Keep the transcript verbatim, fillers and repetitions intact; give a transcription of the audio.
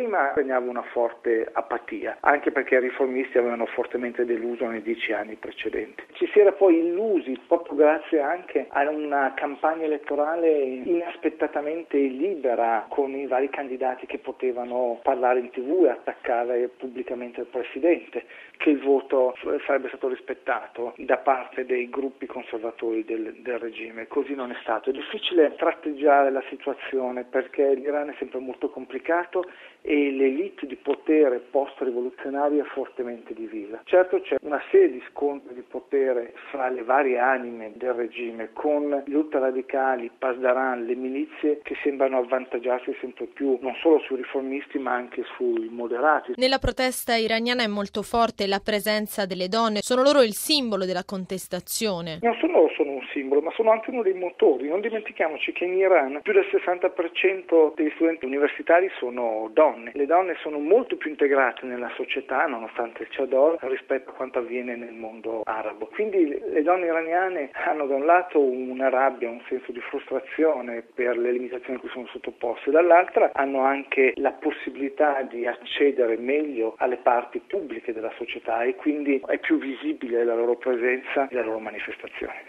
prima regnava una forte apatia, anche perché i riformisti avevano fortemente deluso nei dieci anni precedenti. Ci si era poi illusi, proprio grazie anche a una campagna elettorale inaspettatamente libera, con i vari candidati che potevano parlare in tv e attaccare pubblicamente il presidente, che il voto sarebbe stato rispettato da parte dei gruppi conservatori del, del regime. Così non è stato. È difficile tratteggiare la situazione perché l'Iran è sempre molto complicato e l'elite di potere post-rivoluzionaria è fortemente divisa. Certo c'è una serie di scontri di potere fra le varie anime del regime, con gli ultraradicali, Pasdaran, le milizie che sembrano avvantaggiarsi sempre più non solo sui riformisti ma anche sui moderati. Nella protesta iraniana è molto forte la presenza delle donne, sono loro il simbolo della contestazione. Non solo sono un simbolo, ma sono anche uno dei motori. Non dimentichiamoci che in Iran più del sessanta per cento degli studenti universitari sono donne. Le donne sono molto più integrate nella società, nonostante il Chador, rispetto a quanto avviene nel mondo arabo. Quindi le donne iraniane hanno da un lato una rabbia, un senso di frustrazione per le limitazioni a cui sono sottoposte, dall'altra hanno anche la possibilità di accedere meglio alle parti pubbliche della società e quindi è più visibile la loro presenza e la loro manifestazione.